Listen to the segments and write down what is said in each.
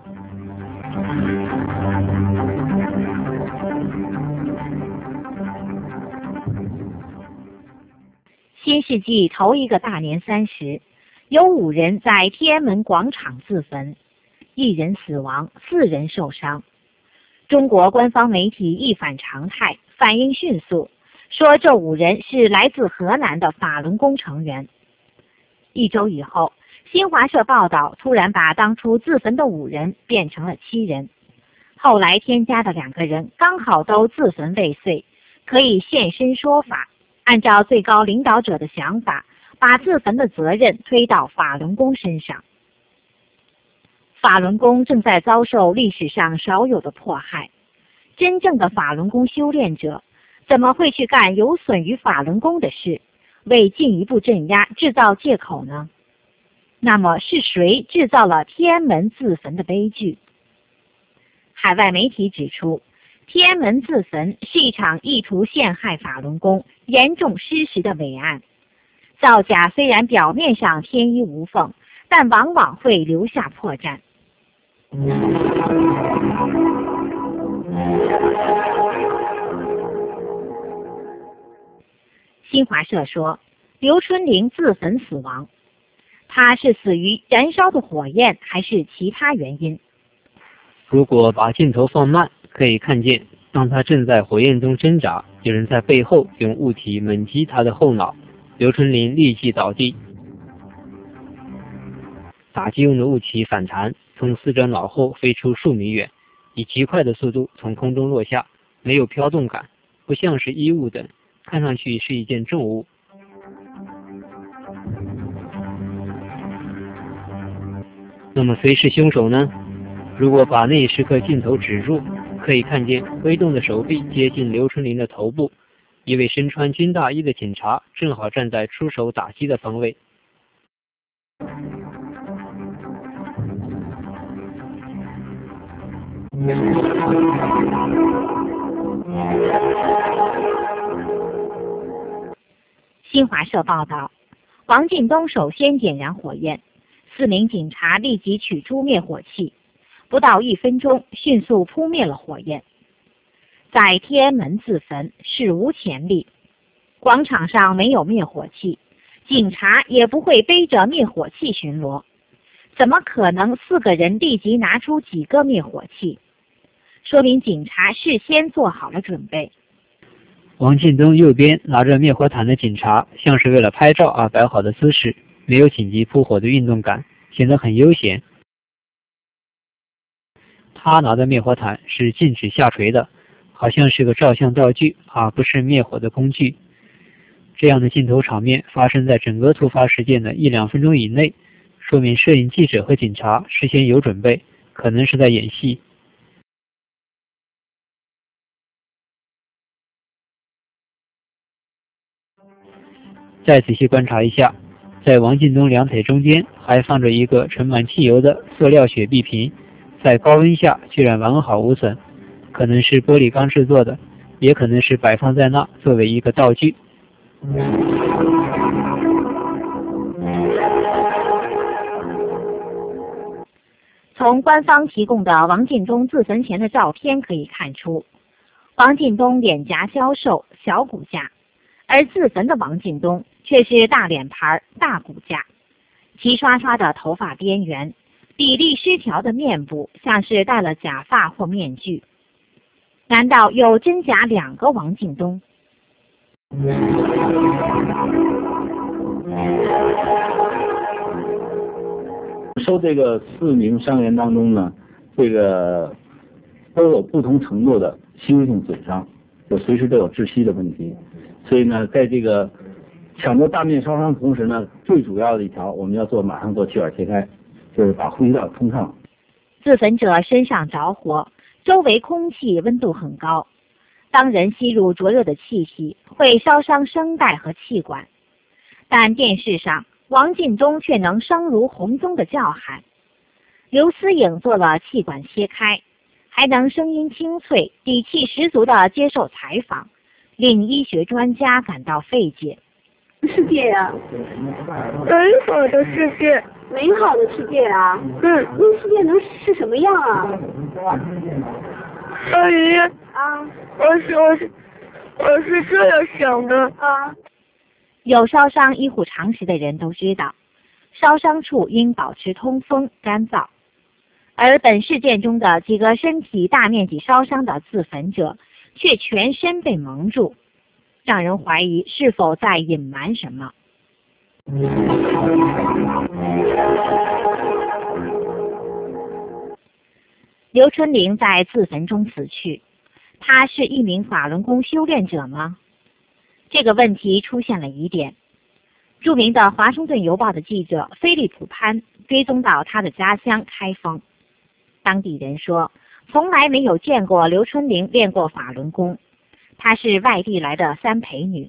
新世纪头一个大年30，有5人在天安门广场自焚，1人死亡，4人受伤。中国官方媒体一反常态，反应迅速，说这5人是来自河南的法轮功成员。1周以后，新华社报道突然把当初自焚的5人变成了7人，后来添加的2个人刚好都自焚未遂，可以现身说法。按照最高领导者的想法，把自焚的责任推到法轮功身上。法轮功正在遭受历史上少有的迫害，真正的法轮功修炼者怎么会去干有损于法轮功的事，为进一步镇压制造借口呢？那么是谁制造了天安门自焚的悲剧？海外媒体指出，天安门自焚是一场意图陷害法轮功、严重失实的伪案。造假虽然表面上天衣无缝，但往往会留下破绽。新华社说，刘春玲自焚死亡，他是死于燃烧的火焰，还是其他原因？ 如果把镜头放慢，可以看见，当他正在火焰中挣扎，有人在背后用物体猛击他的后脑，刘春玲立即倒地。打击用的物体反弹，从死者脑后飞出数米远，以极快的速度从空中落下，没有飘动感，不像是衣物等，看上去是一件重物。那么谁是凶手呢？如果把那一时刻镜头指住，可以看见挥动的手臂接近刘春玲的头部，一位身穿军大衣的警察正好站在出手打击的方位。 新华社报道，王进东首先点燃火焰，4名警察立即取出灭火器，不到1分钟，迅速扑灭了火焰。在天安门自焚史无前例，广场上没有灭火器，警察也不会背着灭火器巡逻，怎么可能4个人立即拿出几个灭火器？说明警察事先做好了准备。 王进东右边拿着灭火毯的警察，像是为了拍照而摆好的姿势，没有紧急扑火的运动感，显得很悠闲。他拿的灭火毯是禁止下垂的，好像是个照相道具，而不是灭火的工具。这样的镜头场面发生在整个突发事件的1-2分钟以内，说明摄影记者和警察事先有准备，可能是在演戏。再仔细观察一下，在王进东2腿中间还放着一个盛满汽油的塑料雪碧瓶，在高温下居然完好无损，可能是玻璃钢制作的，也可能是摆放在那作为一个道具。 从官方提供的王进东自焚前的照片可以看出，王进东脸颊消瘦，小骨架，而自焚的王进东却是大脸盘、大骨架，齐刷刷的头发边缘，比例失调的面部，像是戴了假发或面具。难道有真假2个王进东？ 收这个4名伤员当中呢，这个都有不同程度的轻微性损伤，随时都有窒息的问题。所以呢，在这个抢救大面烧伤的同时呢，最主要的一条我们要马上做气管切开，就是把呼吸道通畅。 自焚者身上着火，周围空气温度很高，当人吸入灼热的气息，会烧伤声带和气管。但电视上王进东却能声如洪钟的叫喊，刘思颖做了气管切开，还能声音清脆、底气十足地接受采访，令医学专家感到费解。 世界呀，美好的世界， 美好的世界啊。那世界能是什么样啊？ 小鱼啊， 我是这样想的啊。 有烧伤医护常识的人都知道，烧伤处应保持通风干燥。而本事件中的几个身体大面积烧伤的自焚者，却全身被蒙住，让人怀疑是否在隐瞒什么。刘春玲在自焚中死去，他是一名法轮功修炼者吗？这个问题出现了疑点。著名的《华盛顿邮报》的记者菲利普·潘追踪到他的家乡开封，当地人说，从来没有见过刘春玲练过法轮功，她是外地来的三陪女。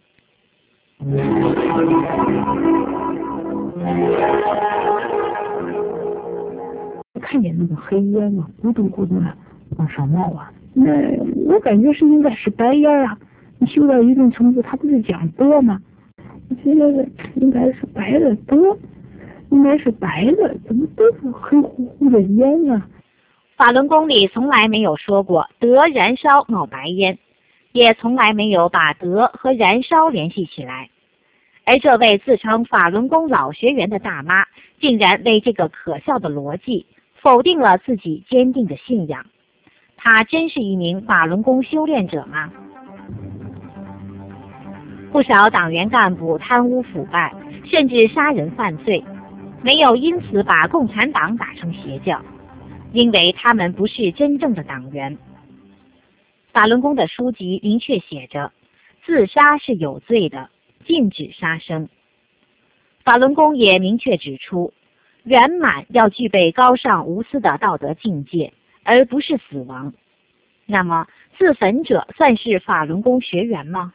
看见那个黑烟嘛，咕嘟咕嘟的往上冒啊，那我感觉是应该是白烟啊。你修到一定程度，它不是讲德吗？我觉得应该是白的德，应该是白的，怎么都是黑乎乎的烟啊？ 法轮功里从来没有说过德燃烧冒白烟，也从来没有把德和燃烧联系起来。而这位自称法轮功老学员的大妈，竟然为这个可笑的逻辑否定了自己坚定的信仰。她真是一名法轮功修炼者吗？不少党员干部贪污腐败，甚至杀人犯罪，没有因此把共产党打成邪教，因为他们不是真正的党员。法轮功的书籍明确写着，自杀是有罪的，禁止杀生。法轮功也明确指出，圆满要具备高尚无私的道德境界，而不是死亡。那么，自焚者算是法轮功学员吗？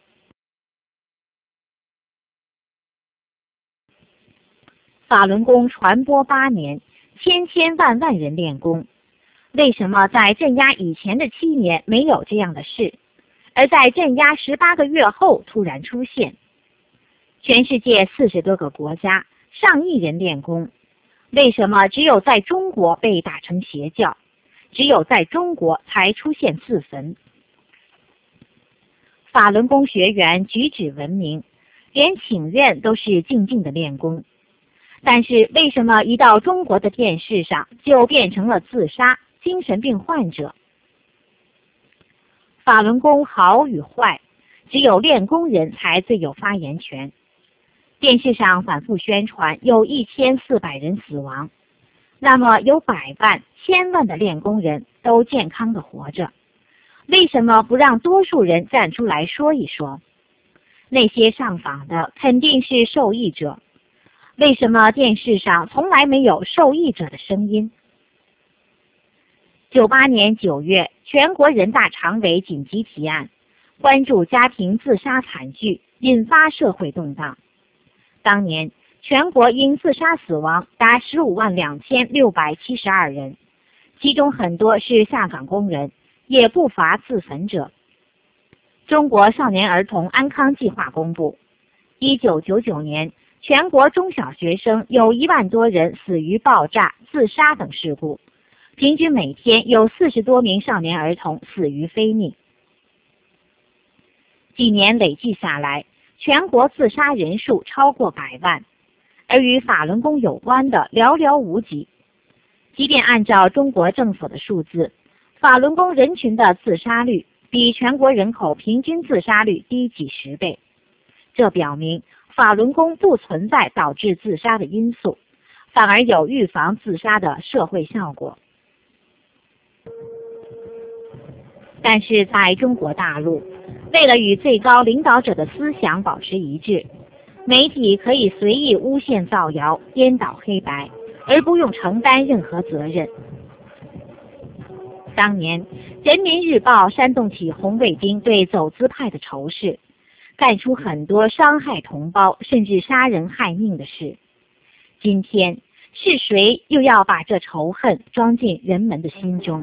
法轮功传播8年，千千万万人练功，为什么在镇压以前的7年没有这样的事，而在镇压18个月后突然出现？全世界40多个国家，上亿人练功，为什么只有在中国被打成邪教，只有在中国才出现自焚？法轮功学员举止文明，连请愿都是静静的练功，但是为什么一到中国的电视上就变成了自杀、精神病患者？法轮功好与坏，只有练功人才最有发言权。电视上反复宣传有1400人死亡，那么有100万、1000万的练功人都健康的活着，为什么不让多数人站出来说一说？那些上访的肯定是受益者，为什么电视上从来没有受益者的声音？98年9月，全国人大常委紧急提案，关注家庭自杀惨剧，引发社会动荡。当年全国因自杀死亡达152672人，其中很多是下岗工人，也不乏自焚者。中国少年儿童安康计划公布，1999年全国中小学生有1万多人死于爆炸、自杀等事故，平均每天有40多名少年儿童死于非命。几年累计下来，全国自杀人数超过100万，而与法轮功有关的寥寥无几。即便按照中国政府的数字，法轮功人群的自杀率比全国人口平均自杀率低几十倍。这表明法轮功不存在导致自杀的因素，反而有预防自杀的社会效果。但是在中国大陆，为了与最高领导者的思想保持一致，媒体可以随意诬陷造谣、颠倒黑白，而不用承担任何责任。当年，《人民日报》煽动起红卫兵对走资派的仇视，干出很多伤害同胞甚至杀人害命的事。今天，是谁又要把这仇恨装进人们的心中？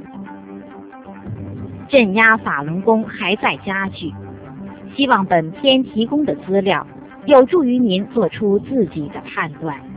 镇压法轮功还在加剧，希望本篇提供的资料有助于您做出自己的判断。